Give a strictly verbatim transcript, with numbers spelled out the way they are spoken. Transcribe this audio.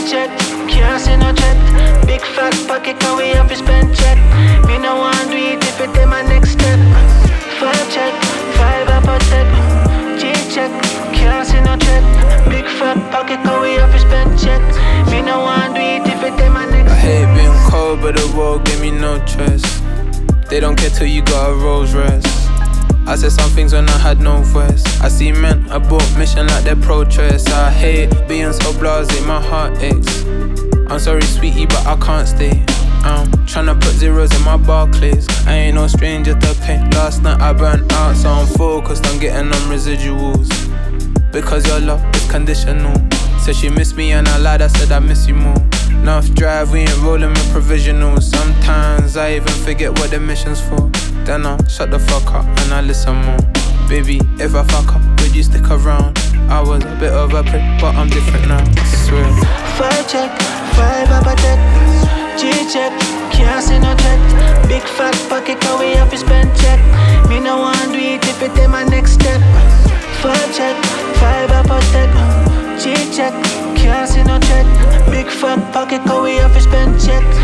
check, can't see no check. Big fat pocket, can we have to spend check. Me no want do it if it my next step. Five check, five up a check. G check, can't see no check. Big fat pocket, can we have to spend check. Me no want do it if it my next step. I hate being cold, but the world gave me no choice. They don't care till you got a Rolls Royce. I said some things when I had no voice. I see men abort mission like they're pro-choice. I hate being so blasé, my heart aches. I'm sorry sweetie, but I can't stay. I'm tryna put zeros in my Barclays. I ain't no stranger to pain. Last night I burnt out, so I'm focused on getting them residuals. Because your love is conditional. Said she missed me and I lied, I said I miss you more. Enough drive, we ain't rolling with provisionals. Sometimes I even forget what the mission's for. Then I shut the fuck up and I listen more. Baby, if I fuck up, would you stick around? I was a bit of a prick, but I'm different now, I swear. Five check, five up a check. G check, can't see no check. Big fat pocket, can we have to spend check. Me no want do it if it my next step. Five check, five up a check. G check, can't see no check. Big fat pocket, can we have to spend check.